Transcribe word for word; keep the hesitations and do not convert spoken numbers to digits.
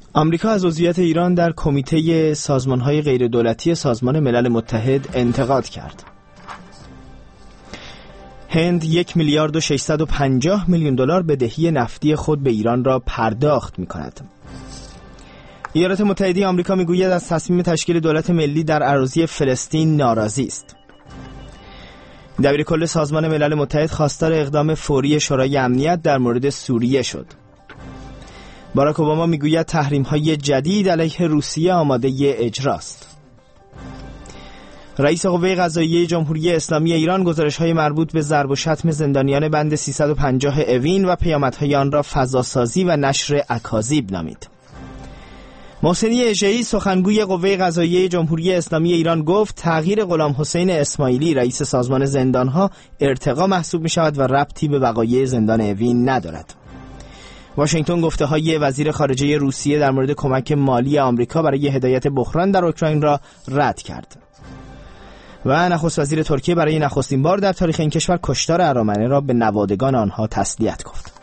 آمریکا از عضویت ایران در کمیته سازمان‌های غیردولتی سازمان ملل متحد انتقاد کرد. هند یک میلیارد و ششصد و پنجاه میلیون دلار بدهی نفتی خود به ایران را پرداخت می‌کند. ایالات متحده آمریکا می‌گوید از تصمیم تشکیل دولت ملی در اراضی فلسطین ناراضی است. دبیرکل سازمان ملل متحد خواستار اقدام فوری شورای امنیت در مورد سوریه شد. باراک اوباما میگوید تحریم‌های جدید علیه روسیه آماده اجراست. رئیس قوه قضاییه جمهوری اسلامی ایران گزارش‌های مربوط به ضرب و شتم زندانیان بند سیصد و پنجاه اوین و پیامدهای آن را فضاسازی و نشر اکاذیب نامید. محسنی اژه‌ای سخنگوی قوه قضاییه جمهوری اسلامی ایران گفت تغییر غلام حسین اسماعیلی رئیس سازمان زندان‌ها ارتقا محسوب می‌شود و ربطی به وقایع زندان اوین ندارد. واشنگتن گفته‌های وزیر خارجه روسیه در مورد کمک مالی آمریکا برای هدایت بحران در اوکراین را رد کرد. و نخست وزیر ترکیه برای نخستین بار در تاریخ این کشور کشتار ارامنه را به نوادگان آنها تسلیت گفت.